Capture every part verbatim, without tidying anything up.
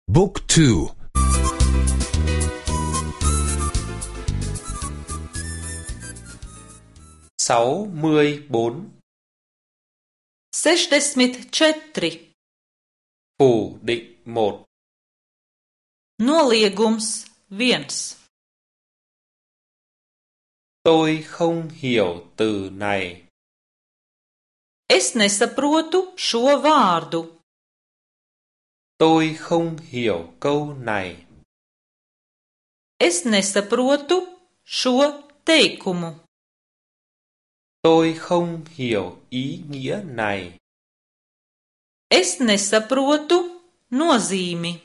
Book two. sáu mươi bốn. sešdesmit četri. Phủ định một. Noliegums viens. Tôi không hiểu từ này. Es nesaprotu šo vārdu. Tôi không hiểu câu này. Es nesaprotu šo teikumu. Tôi không hiểu ý nghĩa này. Es nesaprotu nozīmi.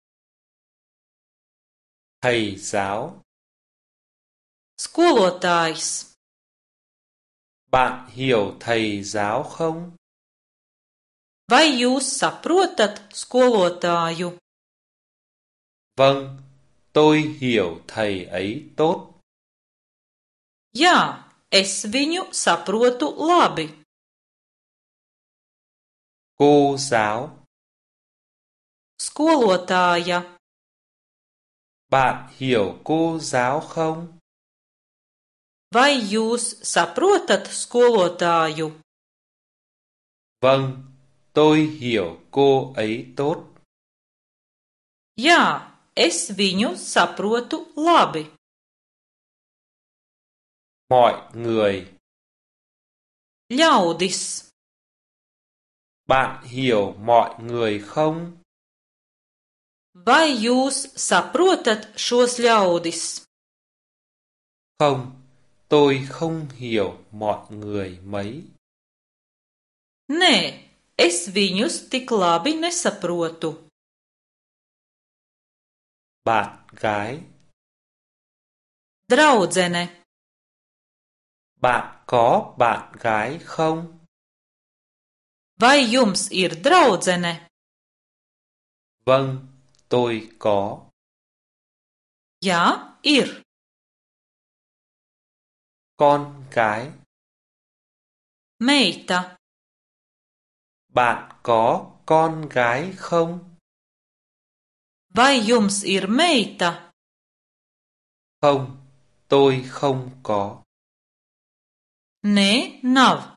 Thầy giáo. Skolotājs. Bạn hiểu thầy giáo không? Vai jūs saprotat skolotāju? Vâng, tôi hiểu thầy ấy tốt. Jā, es viņu saprotu labi. Cô giáo. Skolotāja. Bạn hiểu cô giáo không? Vai jūs saprotat skolotāju? Vâng, tôi hiểu cô ấy tốt. Jā, es viņu saprotu labi. Mọi người. Ļaudis. Bạn hiểu mọi người không? Vai jūs saprotat šos ļaudis? Không, tôi không hiểu mọi người mấy. Nē, es viņus tik labi nesaprotu. Bạn gái. Draudzene. Bạn có bạn gái không? Vai jums ir draudzene? Vâng, tôi có. Jā, ir. Con gái. Meita. Bạn có con gái không? Vai jums ir meita? Không, tôi không có. Nē, nav.